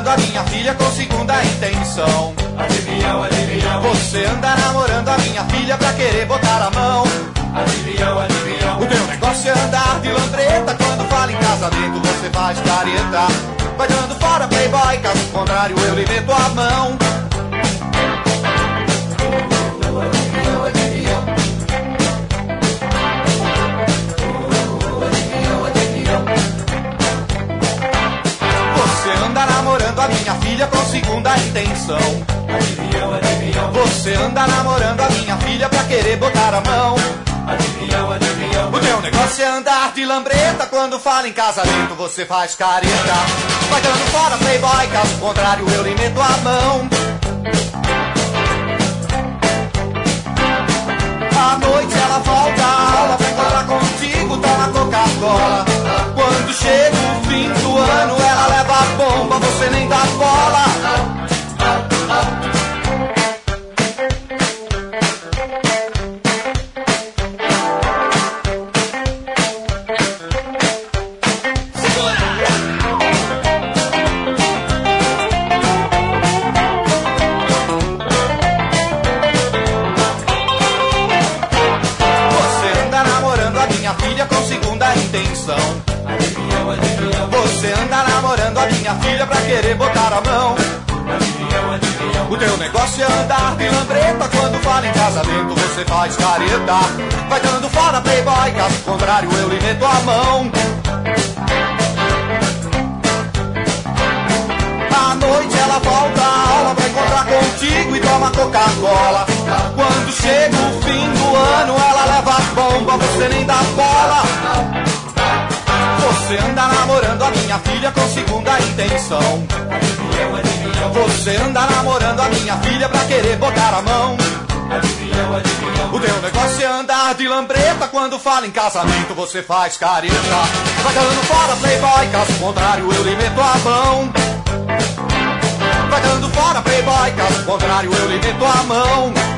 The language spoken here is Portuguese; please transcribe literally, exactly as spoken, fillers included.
namorando a minha filha com segunda intenção. Adivinhão, adivinhão. Você anda namorando a minha filha pra querer botar a mão. Adivinhão, adivinhão. O teu negócio é andar de lambreta. Quando fala em casamento você faz careta. Vai dando fora playboy, caso contrário eu lhe meto a mão. Adivinhão, adivinhão. Adivinhão, adivinhão. Você anda namorando a minha filha com segunda intenção. Adivinhão, adivinhão. Você anda namorando a minha filha pra querer botar a mão. Adivinhão, adivinhão. O teu negócio é andar de lambreta. Quando fala em casamento você faz careta. Vai dando fora playboy, caso contrário eu lhe meto a mão. À noite ela volta à aula, vai encontrar contigo, toma Coca-Cola. Quando chega o fim do ano ela leva a bomba, você nem dá bola. Adivinhão, adivinhão. Você anda namorando a minha filha pra querer botar a mão. Adivinhão, adivinhão. O teu negócio é andar de lambreta. Quando fala em casamento você faz careta. Vai dando fora playboy, caso contrário eu lhe meto a mão. À noite ela volta à aula pra encontrar contigo e toma Coca-Cola. Quando chega o fim do ano ela leva as bombas, você nem dá bola. Você anda namorando a minha filha com segunda intenção. Adivinhão, adivinhão. Você anda namorando a minha filha pra querer botar a mão. Adivinhão, adivinhão. O teu negócio é andar de lambreta. Quando fala em casamento você faz careta. Vai dando fora playboy, caso contrário eu lhe meto a mão. Vai dando fora playboy, caso contrário eu lhe meto a mão.